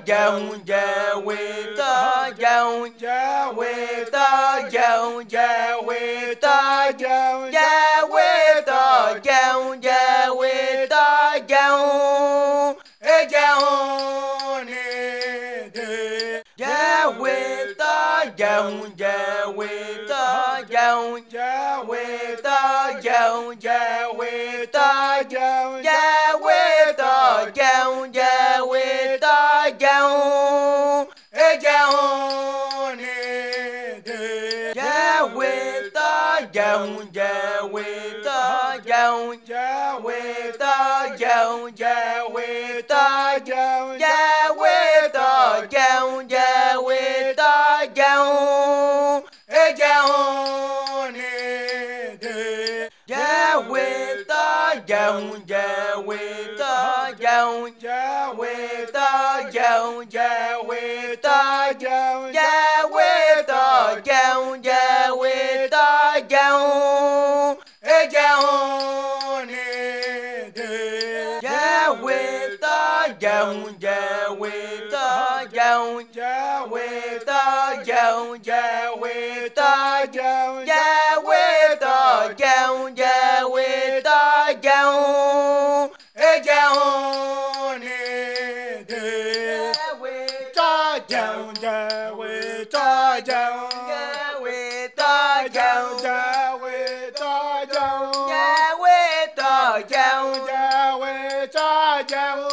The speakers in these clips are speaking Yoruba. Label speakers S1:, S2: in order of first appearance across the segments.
S1: jẹun jẹwe tọ́ jẹun jẹwe tọ́ jẹun jẹwe tọ́ jẹun jẹwe tọ́ jẹun jẹwe tọ́ jẹun jẹun ní dé jẹwe tọ́ jẹun jẹwe tọ́ jẹun jẹwe tọ́ jẹun jẹwe tọ́ jẹun jẹwe tọ́ jẹun jẹwe tọ́ jẹun jẹun ní dé jẹwe tọ́ jẹun jẹwe tọ́ jẹun jẹwe tọ́ jẹun jẹwe tọ́ jẹun jẹwe tọ́ jẹun jẹwe tọ́ jẹun jẹun ní dé jẹwe tọ́ jẹun jẹwe tọ́ jẹun jẹwe tọ́ jẹun jẹwe tọ́ jẹun jẹwe tọ́ jẹun jẹwe tọ́ jẹun jẹun ní dé jẹwe tọ́ jẹun jẹwe tọ́ jẹun jẹwe tọ́ jẹun jẹwe tọ́ jẹun jẹwe tọ́ jẹun jẹwe tọ́ jẹun jẹun ní dé jẹwe tọ́ jẹun jẹwe tọ́ jẹun jẹwe tọ́ jẹun jẹwe tọ́ jẹun jẹwe tọ́ jẹun jẹwe tọ́ jẹun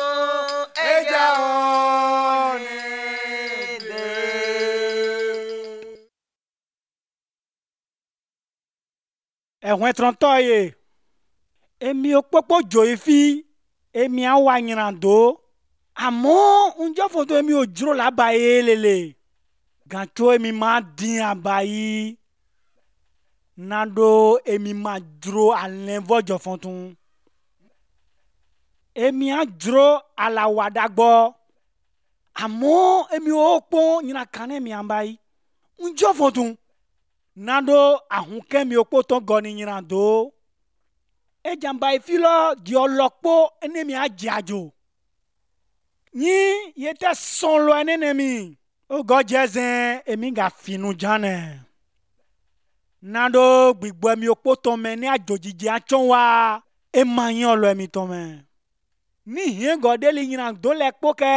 S1: jẹun ní dé.
S2: Ẹ̀wọ̀n trọ̀ntọ́ yẹ èmi ò pọ́pọ́ jò ifi èmi á wà nyìràndó àmọ́ ǹjọ́ fòtò èmi ò dúró lábàáyé lélẹ̀ gàtó èmi máa dín àbáyé nàdó èmi máa dúró alẹ́ vọ́jọ́ fọ́ntún èmi á dúró àlàwàdà gbọ́ àmọ́ èmi ò pọ́n nyìrà kan èmi àbáyé ǹjọ́ fòtún nàdó àhùnkẹ́mi ò pọ́ tán gọ́ ni nyìràndó. Ejamba ifilo di olokpo enemi ajajo ni yete sonlo enemi o gojezen emi ga finu jane nado gbigbo emi opoto me ni ajojije achon wa e mayan lo emi to me ni hien godeli yiran do le poke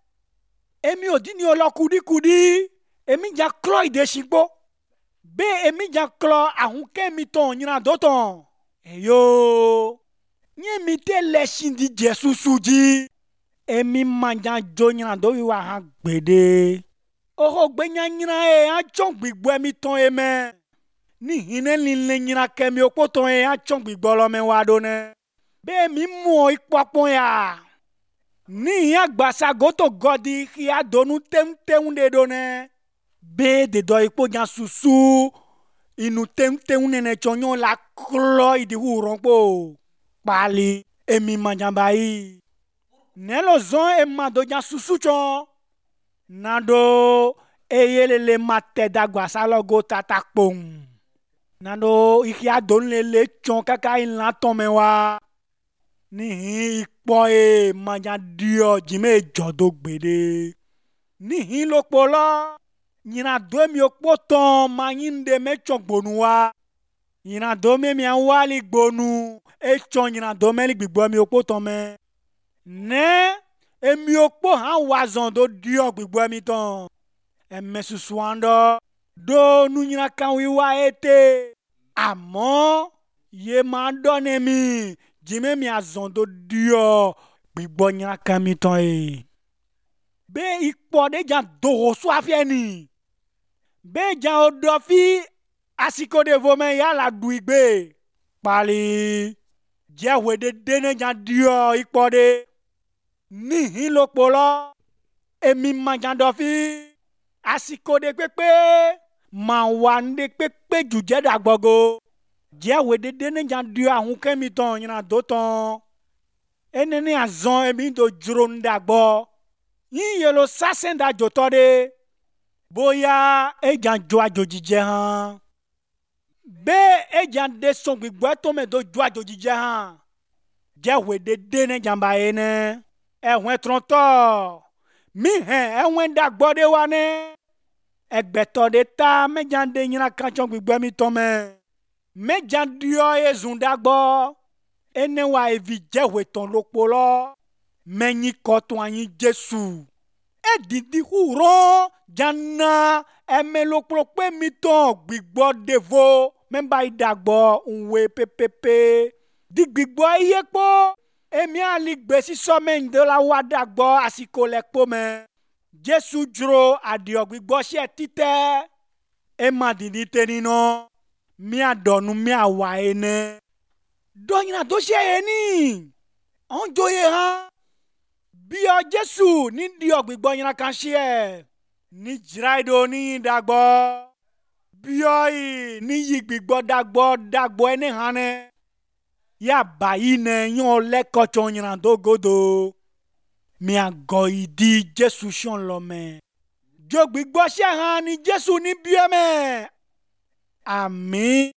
S2: emi odini olokudi kudi emi ja klo ide sigbo be emi ja klo ahun kemi ton yiran do ton Eyo, nye mi te leshin di Jesu ji. Emi manja jo nyina do wiwa ha gbede. Oho gbe nyina a chong gbigbo emi ton eme. Ni hine linle nyina kemi opoton a chong gbigbo lo me wa do ne. Be mi mo ikpopon ya. Ni ya gbasa goto godi ya donu tem de do ne. Be de do ikpo jan susu. Inu tem nene chonyo la klo idi huronpo pali emi manjambai nelo zon emma do jan susucho nado eyelele mate dagwa salogo tatakpong nado ikia don lele chon kaka inla tomewa ni ikpo e manjan dio jime jodo gbede ni hin lokpolo Nyina do mi okpoton manyinde me chongbonua. Nyina do mi anwali gbonu. E chon nyina do me li gbigbo mi okpoton me. Ne emi okpo han wazon do dio gbigbo mi ton. Eme susuando do nu nyina kan wiwa ete. Amo ye mandone mi. Jime mi azon do dio gbigbo nyina kan mi ton e. Be ikpo de jan do so afieni. Beja odofi asiko de vome ya la duigbe pali jewe de dene jan dio ikpode ni hin lokpolo emi majan dofi asiko de pepe ma wande pepe juje dagbogo jewe de dene jan dio ahun kemi ton yana do ton enene azon emi do juro ndagbo yin yelo sasen da jotode Boya ejan jo ajojije han be ejan de son gbigbo to me do jo ajojije han je we de ne jamba ene ehwen tronto mi hen enwen dagbo de wane egbeto de ta mejan de nyina kanchon gbigbe mi tome mejan dio ezun dagbo ene wa evi jeweton lokpolo menyi koton anyi Jesu edidi huro jana emelokpolo pe mi ton gbigbo devo memba idagbo unwe pepepe di gbigbo iyepo emi ali gbesi somen de la wa dagbo asiko lekpo me Jesu dro adio gbigbo se tite ema didi tenino mi adonu mi awa ene donyina do se eni onjo ye ha bi o Jesu ni dio gbigbo yina kan se ni jraido ni dagbo bi o ni yi gbigbo dagbo ene hane ya bayi ne yon leko chon yina do godo mi ago idi Jesu shon lo me jo gbigbo se han ni Jesu ni bi me. Àmín.